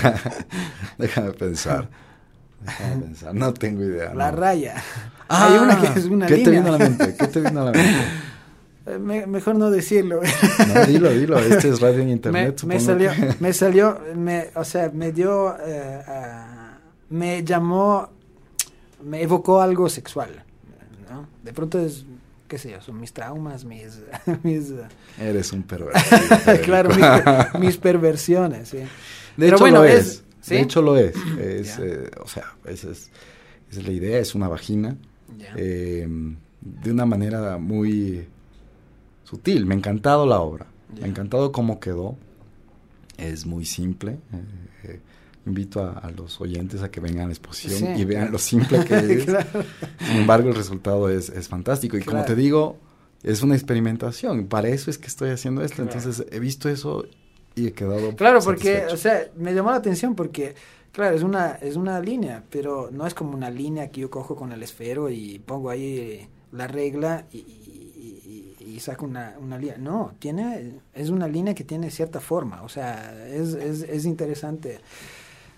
G: Déjame pensar, déjame pensar, no tengo idea.
D: La
G: no.
D: raya.
G: Ah,
D: hay una que es una
G: ¿qué
D: línea.
G: te vino a la mente? ¿Qué te vino a la mente?
D: Me, mejor no decirlo.
G: No, dilo, dilo, este es radio en internet.
D: Me, me salió, que... me salió, me, o sea, me dio, eh, uh, me llamó, me evocó algo sexual, ¿no? De pronto es, qué sé yo, son mis traumas, mis... mis uh...
G: Eres un perverso.
D: Claro, mis, mis perversiones, sí.
G: De
D: Pero
G: hecho
D: bueno,
G: lo es,
D: es ¿sí?
G: de hecho lo es, es eh, o sea, esa es, esa es la idea, es una vagina, eh, de una manera muy sutil. Me ha encantado la obra, yeah. me ha encantado cómo quedó, es muy simple, eh, eh, invito a, a los oyentes a que vengan a la exposición sí, y vean claro. lo simple que es, claro. sin embargo el resultado es, es fantástico, y claro. como te digo, es una experimentación, para eso es que estoy haciendo esto, claro. entonces he visto eso y he quedado
D: claro, porque, o sea, me llamó la atención porque, claro, es una, es una línea, pero no es como una línea que yo cojo con el esfero y pongo ahí la regla y, y, y, y saco una, una línea. No, tiene, es una línea que tiene cierta forma, o sea, es, es, es interesante.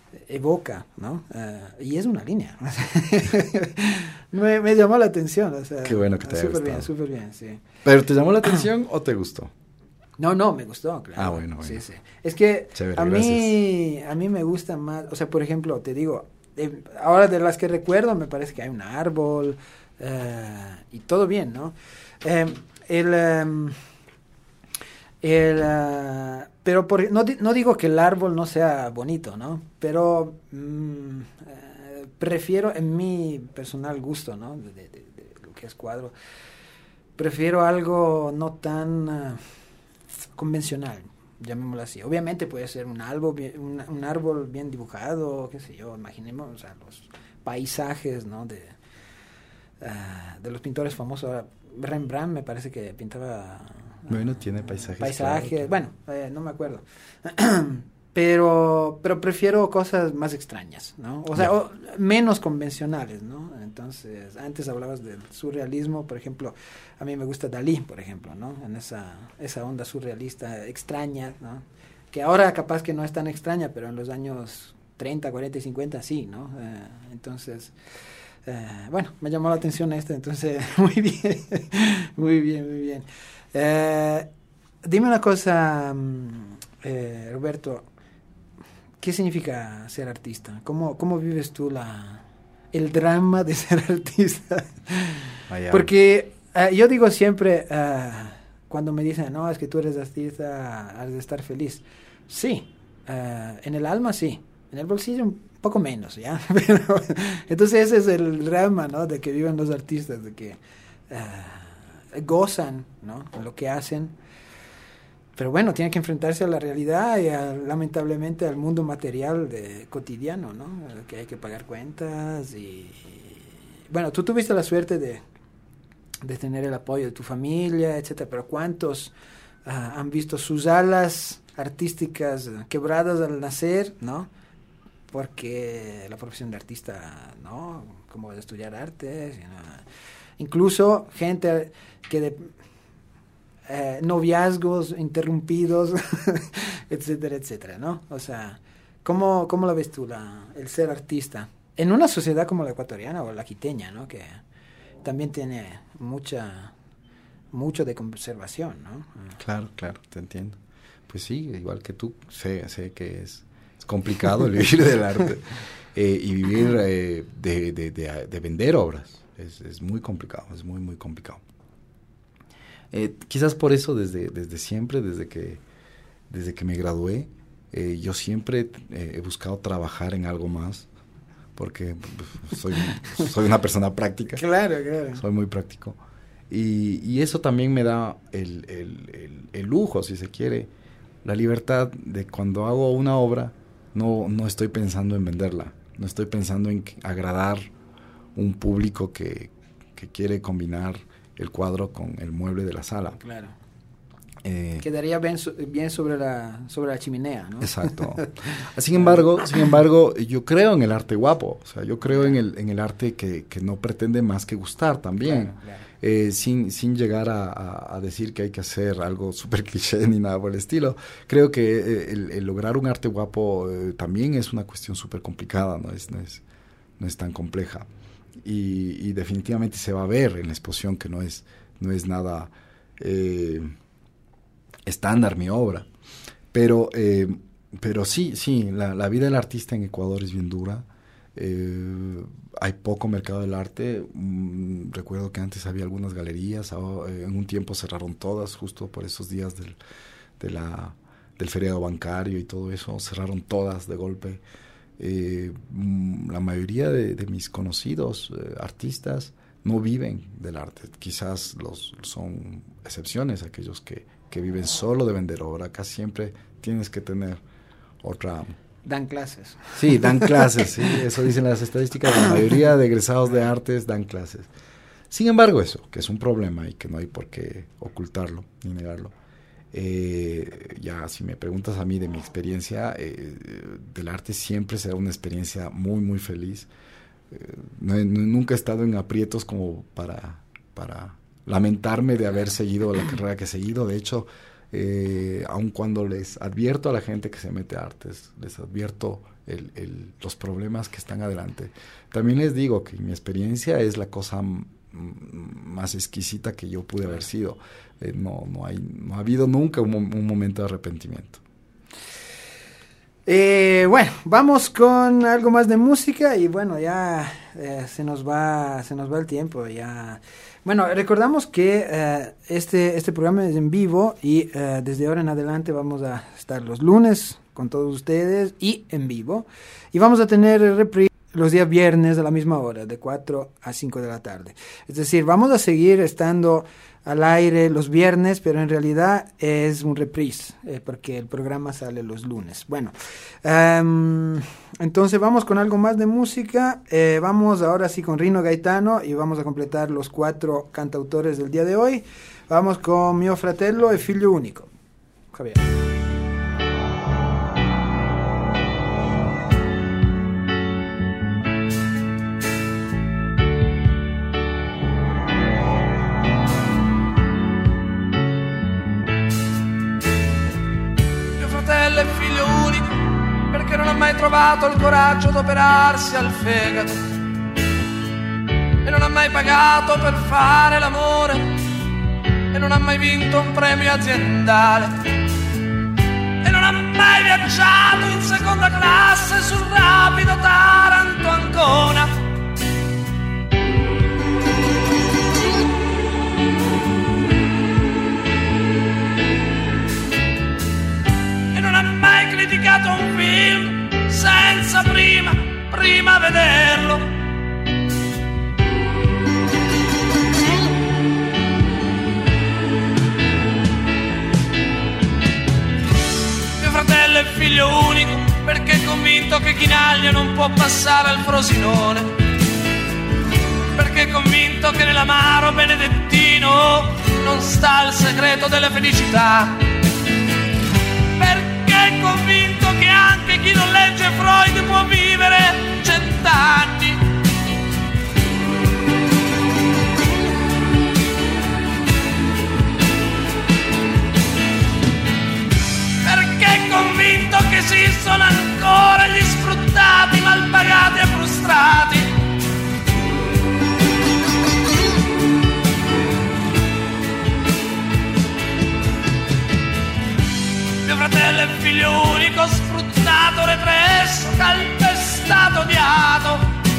D: evoca, ¿no? Uh, y es una línea. me, me llamó la atención. O sea,
G: qué bueno que te haya
D: súper
G: gustado.
D: bien, súper bien, sí.
G: ¿Pero te llamó la atención o te gustó?
D: No, no, me gustó, claro.
G: Ah, bueno, bueno.
D: Sí, sí. Es que
G: Chévere,
D: a mí, a mí me gusta más, o sea, por ejemplo, te digo, eh, ahora de las que recuerdo, me parece que hay un árbol uh, y todo bien, ¿no? Eh, el, um, el, uh, pero por, no, no digo que el árbol no sea bonito, ¿no? Pero um, uh, prefiero, en mi personal gusto, ¿no? De, de, de, de lo que es cuadro, prefiero algo no tan uh, convencional, llamémoslo así. Obviamente puede ser un árbol, bien, un, un árbol bien dibujado, qué sé yo, imaginemos, o sea, los paisajes, ¿no? De, uh, de los pintores famosos. Rembrandt me parece que pintaba... Uh,
G: bueno, tiene paisajes.
D: Paisajes,
G: claro.
D: bueno, eh, no me acuerdo. pero pero prefiero cosas más extrañas, ¿no? O sea, o, menos convencionales, ¿no? Entonces, antes hablabas del surrealismo, por ejemplo, a mí me gusta Dalí, por ejemplo, ¿no? En esa esa onda surrealista extraña, ¿no? Que ahora capaz que no es tan extraña, pero en los años treinta, cuarenta y cincuenta sí, ¿no? Eh, entonces, eh, bueno, me llamó la atención esto, entonces, muy bien, muy bien, muy bien. Eh, dime una cosa, eh, Roberto, ¿qué significa ser artista? ¿Cómo, cómo vives tú la, el drama de ser artista?
G: Vaya.
D: Porque uh, yo digo siempre, uh, cuando me dicen, no, es que tú eres artista, has de estar feliz. Sí, uh, en el alma sí, en el bolsillo un poco menos, ¿ya? Pero, entonces ese es el drama, ¿no? De que viven los artistas, de que uh, gozan, ¿no? Con lo que hacen. Pero bueno, tiene que enfrentarse a la realidad y a, lamentablemente al mundo material de, cotidiano, ¿no? Que hay que pagar cuentas y, y... Bueno, tú tuviste la suerte de, de tener el apoyo de tu familia, etcétera, pero ¿cuántos uh, han visto sus alas artísticas quebradas al nacer, ¿no? Porque la profesión de artista, ¿no? Como de estudiar artes, ¿no? Incluso gente que de... Eh, noviazgos interrumpidos, etcétera, etcétera, ¿no? O sea, ¿cómo, cómo lo ves tú, la, el ser artista? En una sociedad como la ecuatoriana o la quiteña, ¿no? Que también tiene mucha, mucho de conservación, ¿no?
G: Claro, claro, te entiendo. Pues sí, igual que tú, sé, sé que es, es complicado el vivir del arte eh, y vivir eh, de, de, de, de vender obras. Es, es muy complicado, es muy, muy complicado. Eh, quizás por eso desde, desde siempre, desde que, desde que me gradué, eh, yo siempre eh, he buscado trabajar en algo más, porque soy, soy una persona práctica.
D: Claro, claro.
G: Soy muy práctico. Y, y eso también me da el, el, el, el lujo, si se quiere, la libertad de cuando hago una obra, no, no estoy pensando en venderla, no estoy pensando en agradar un público que, que quiere combinar el cuadro con el mueble de la sala.
D: Claro.
G: Eh,
D: Quedaría bien, bien sobre la sobre la chimenea, ¿no?
G: Exacto. Sin embargo, sin embargo, yo creo en el arte guapo. O sea, yo creo en el en el arte que, que no pretende más que gustar también.
D: Claro, claro.
G: Eh, sin, sin llegar a, a, a decir que hay que hacer algo súper cliché ni nada por el estilo. Creo que eh, el, el lograr un arte guapo eh, también es una cuestión súper complicada, no es, no es, no es tan compleja. Y, y definitivamente se va a ver en la exposición que no es, no es nada eh, estándar mi obra. Pero, eh, pero sí, sí, la, la vida del artista en Ecuador es bien dura. Eh, hay poco mercado del arte. Mm, recuerdo que antes había algunas galerías, ahora, eh, en un tiempo cerraron todas, justo por esos días del, de la, del feriado bancario y todo eso, cerraron todas de golpe. Eh, la mayoría de, de mis conocidos eh, artistas no viven del arte, quizás los son excepciones, aquellos que, que viven solo de vender obra. Acá siempre tienes que tener otra...
D: Dan clases.
G: Sí, dan clases, sí, eso dicen las estadísticas, la mayoría de egresados de artes dan clases. Sin embargo, eso, que es un problema y que no hay por qué ocultarlo ni negarlo. Eh, ya si me preguntas a mí de mi experiencia eh, del arte, siempre será una experiencia muy muy feliz. eh, no, no, nunca he estado en aprietos como para, para lamentarme de haber seguido la carrera que he seguido. De hecho, eh, aun cuando les advierto a la gente que se mete a artes, les advierto el, el, los problemas que están adelante. También les digo que mi experiencia es la cosa m- más exquisita que yo pude haber sido. Eh, no, no, hay, no ha habido nunca un, un momento de arrepentimiento.
D: Eh, bueno, vamos con algo más de música y bueno, ya eh, se nos va se nos va el tiempo. Ya. Bueno, recordamos que eh, este, este programa es en vivo y eh, desde ahora en adelante vamos a estar los lunes con todos ustedes y en vivo. Y vamos a tener reprise los días viernes a la misma hora, de cuatro a cinco de la tarde. Es decir, vamos a seguir estando al aire los viernes, pero en realidad es un reprise, eh, porque el programa sale los lunes. Bueno, um, entonces vamos con algo más de música. Eh, vamos ahora sí con Rino Gaetano y vamos a completar los cuatro cantautores del día de hoy. Vamos con Mio Fratello e Figlio Unico. Javier.
K: È figlio unico perché non ha mai trovato il coraggio d'operarsi al fegato e non ha mai pagato per fare l'amore e non ha mai vinto un premio aziendale e non ha mai viaggiato in seconda classe sul rapido Taranto-Ancona. Criticato un film senza prima, prima vederlo. Mio fratello è figlio unico perché è convinto che Chinaglia non può passare al Frosinone, perché è convinto che nell'amaro benedettino non sta il segreto della felicità, è convinto che anche chi non legge Freud può vivere cent'anni. Perché è convinto che esistono ancora gli sfruttati, malpagati e frustrati. Mio fratello è figlio unico, sfruttato, represso, calpestato, odiato.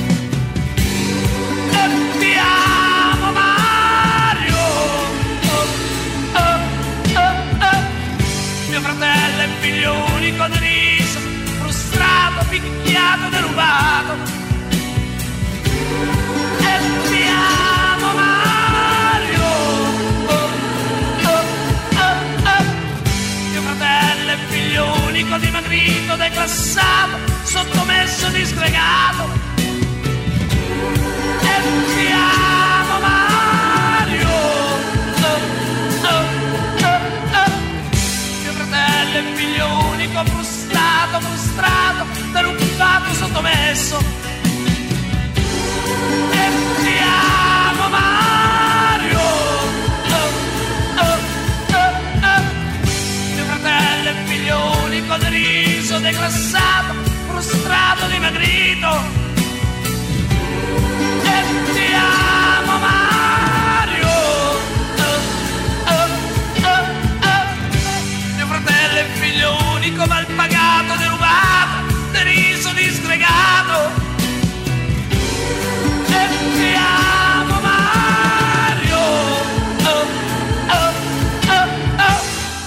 K: E ti amo Mario. Oh, oh, oh, oh. Mio fratello è figlio unico, deriso, frustrato, picchiato, derubato. E ti amo Mario. Figlio unico, dimagrito, declassato, sottomesso, disgregato. E ti amo Mario. Oh, oh, oh, oh. Mio fratello è figlio unico, frustrato, frustrato, derubato, sottomesso. E ti amo Mario. Oh, oh, oh, oh. Mio fratello è figlio unico, deriso, declassato, frustrato, dimagrito. E ti amo Mario. Oh, oh, oh, oh. Mio fratello è figlio unico, malpagato, derubato, deriso, disgregato. E ti amo Mario. Oh, oh, oh, oh.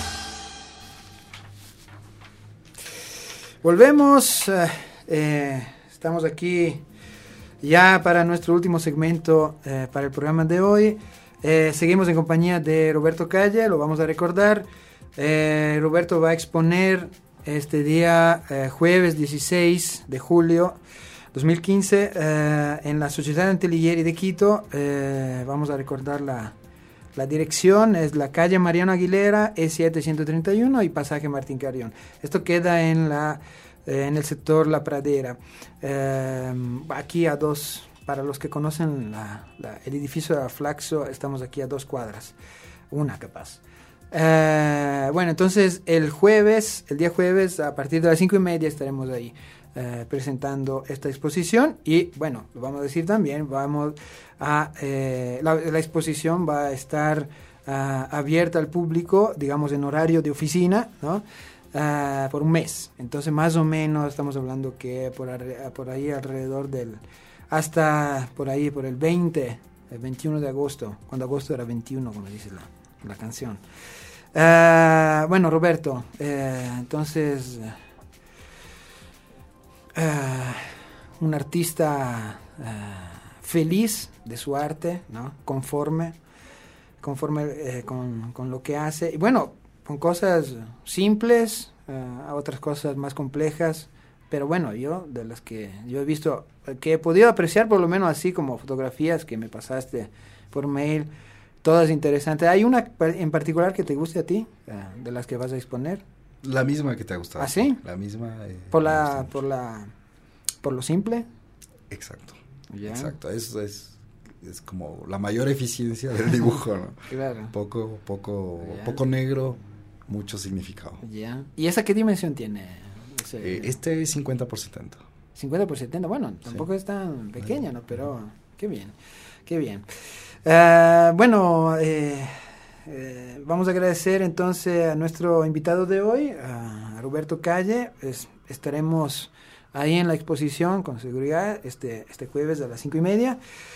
D: Volvemos, eh, eh, estamos aquí ya para nuestro último segmento eh, para el programa de hoy. Eh, seguimos en compañía de Roberto Calle, lo vamos a recordar. Eh, Roberto va a exponer este día eh, jueves dieciséis de julio dos mil quince eh, en la Sociedad Antilighieri de Quito. Eh, vamos a recordar la, la dirección, es la calle Mariano Aguilera, E siete ciento treinta y uno y pasaje Martín Carrión. Esto queda en la eh, en el sector La Pradera, eh, aquí a dos, para los que conocen la, la, el edificio de Flaxo, estamos aquí a dos cuadras, una capaz. Eh, bueno, entonces el jueves, el día jueves, a partir de las cinco y media estaremos ahí. eh, presentando esta exposición. Y bueno, lo vamos a decir también, vamos a eh, la, la exposición va a estar uh, abierta al público, digamos en horario de oficina, ¿no? Uh, por un mes. Entonces más o menos estamos hablando que por, por ahí alrededor del hasta por ahí por el veinte, el veintiuno de agosto, cuando agosto era veintiuno, como dice la, la canción. Uh, bueno, Roberto, eh, entonces uh, un artista uh, feliz de su arte, ¿no? Conforme, conforme eh, con, con lo que hace. Y bueno, con cosas simples, uh, a otras cosas más complejas, pero bueno, yo de las que yo he visto, que he podido apreciar por lo menos así como fotografías que me pasaste por mail, todas interesantes. ¿Hay una en particular que te guste a ti, uh, de las que vas a exponer?
G: La misma que te ha gustado.
D: ¿Ah, sí?
G: La misma. Eh,
D: por la, por la, por lo simple.
G: Exacto.
D: Yeah.
G: Exacto. Eso es, es como la mayor eficiencia del dibujo, ¿no?
D: Claro.
G: Poco, poco,
D: Yeah.
G: poco negro, mucho significado.
D: Ya. Yeah. ¿Y esa qué dimensión tiene? Ese,
G: eh, este es cincuenta por setenta.
D: cincuenta por setenta, bueno, tampoco sí. es tan pequeño, ¿no? Pero uh-huh. qué bien, qué bien. Uh, bueno, eh, eh, vamos a agradecer entonces a nuestro invitado de hoy, a Roberto Calle. Es, estaremos ahí en la exposición con seguridad este, este jueves a las cinco y media.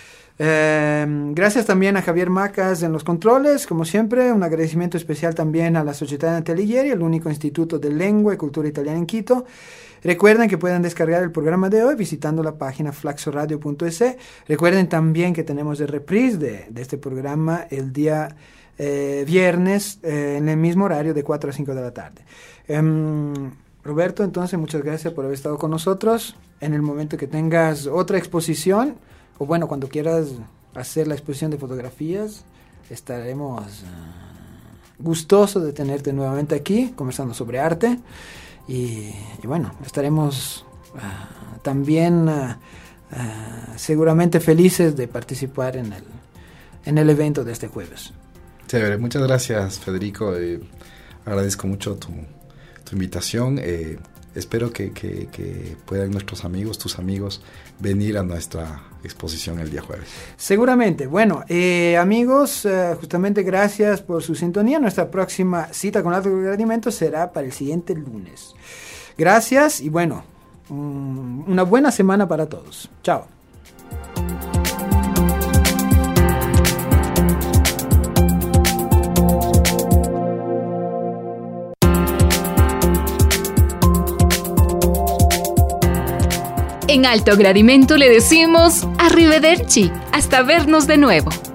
D: Eh, gracias también a Javier Macas en los controles, como siempre. Un agradecimiento especial también a la Società Alighieri, el único instituto de lengua y cultura italiana en Quito. Recuerden que pueden descargar el programa de hoy visitando la página flaxoradio punto es. Recuerden también que tenemos el reprise de, de este programa el día eh, viernes eh, en el mismo horario de cuatro a cinco de la tarde. Um, Roberto, entonces muchas gracias por haber estado con nosotros. En el momento que tengas otra exposición, o bueno, cuando quieras hacer la exposición de fotografías, estaremos uh, gustosos de tenerte nuevamente aquí conversando sobre arte. Y, y bueno, estaremos uh, también uh, uh, seguramente felices de participar en el, en el evento de este jueves.
G: Chévere, muchas gracias, Federico. Eh, agradezco mucho tu, tu invitación. Eh, espero que, que, que puedan nuestros amigos, tus amigos, venir a nuestra exposición el día jueves.
D: Seguramente. Bueno, eh, amigos, eh, justamente gracias por su sintonía. Nuestra próxima cita con Alto Gradimento será para el siguiente lunes. Gracias y bueno, um, una buena semana para todos. Chao.
B: En Alto Gradimento le decimos arrivederci, hasta vernos de nuevo.